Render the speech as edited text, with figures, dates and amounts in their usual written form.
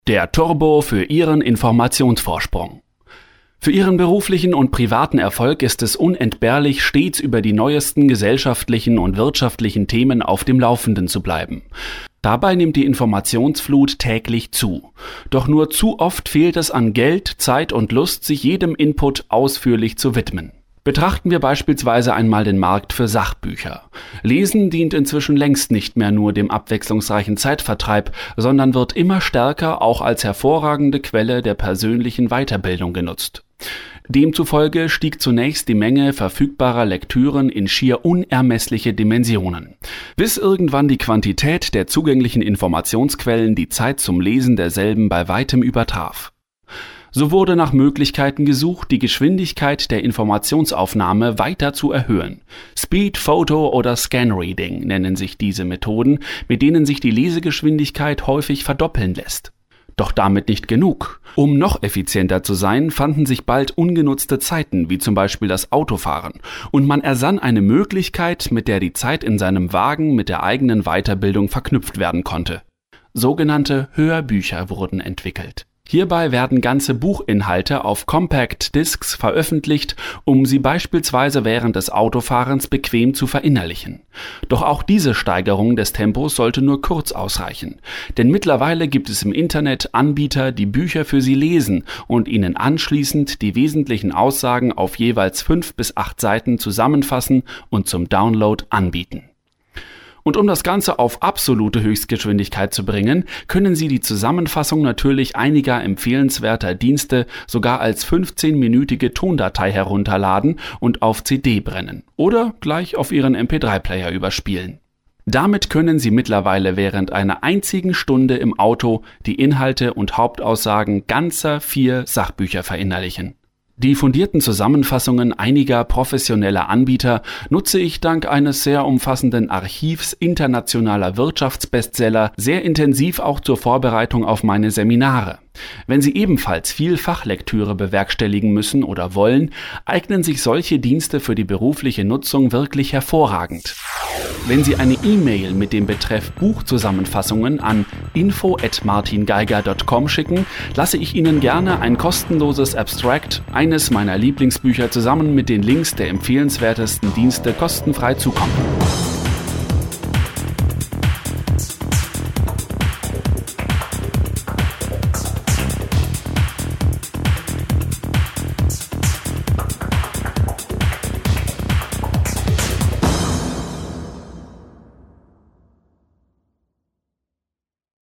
Der Turbo für Ihren Informationsvorsprung. Für Ihren beruflichen und privaten Erfolg ist es unentbehrlich, stets über die neuesten gesellschaftlichen und wirtschaftlichen Themen auf dem Laufenden zu bleiben. Dabei nimmt die Informationsflut täglich zu. Doch nur zu oft fehlt es an Geld, Zeit und Lust, sich jedem Input ausführlich zu widmen. Betrachten wir beispielsweise einmal den Markt für Sachbücher. Lesen dient inzwischen längst nicht mehr nur dem abwechslungsreichen Zeitvertreib, sondern wird immer stärker auch als hervorragende Quelle der persönlichen Weiterbildung genutzt. Demzufolge stieg zunächst die Menge verfügbarer Lektüren in schier unermessliche Dimensionen, bis irgendwann die Quantität der zugänglichen Informationsquellen die Zeit zum Lesen derselben bei weitem übertraf. So wurde nach Möglichkeiten gesucht, die Geschwindigkeit der Informationsaufnahme weiter zu erhöhen. Speed, Photo oder Scan Reading nennen sich diese Methoden, mit denen sich die Lesegeschwindigkeit häufig verdoppeln lässt. Doch damit nicht genug. Um noch effizienter zu sein, fanden sich bald ungenutzte Zeiten, wie zum Beispiel das Autofahren, und man ersann eine Möglichkeit, mit der die Zeit in seinem Wagen mit der eigenen Weiterbildung verknüpft werden konnte. Sogenannte Hörbücher wurden entwickelt. Hierbei werden ganze Buchinhalte auf Compact Discs veröffentlicht, um sie beispielsweise während des Autofahrens bequem zu verinnerlichen. Doch auch diese Steigerung des Tempos sollte nur kurz ausreichen, denn mittlerweile gibt es im Internet Anbieter, die Bücher für Sie lesen und Ihnen anschließend die wesentlichen Aussagen auf jeweils 5 bis 8 Seiten zusammenfassen und zum Download anbieten. Und um das Ganze auf absolute Höchstgeschwindigkeit zu bringen, können Sie die Zusammenfassung natürlich einiger empfehlenswerter Dienste sogar als 15-minütige Tondatei herunterladen und auf CD brennen oder gleich auf Ihren MP3-Player überspielen. Damit können Sie mittlerweile während einer einzigen Stunde im Auto die Inhalte und Hauptaussagen ganzer 4 Sachbücher verinnerlichen. Die fundierten Zusammenfassungen einiger professioneller Anbieter nutze ich dank eines sehr umfassenden Archivs internationaler Wirtschaftsbestseller sehr intensiv auch zur Vorbereitung auf meine Seminare. Wenn Sie ebenfalls viel Fachlektüre bewerkstelligen müssen oder wollen, eignen sich solche Dienste für die berufliche Nutzung wirklich hervorragend. Wenn Sie eine E-Mail mit dem Betreff Buchzusammenfassungen an info@martingeiger.com schicken, lasse ich Ihnen gerne ein kostenloses Abstract eines meiner Lieblingsbücher zusammen mit den Links der empfehlenswertesten Dienste kostenfrei zukommen.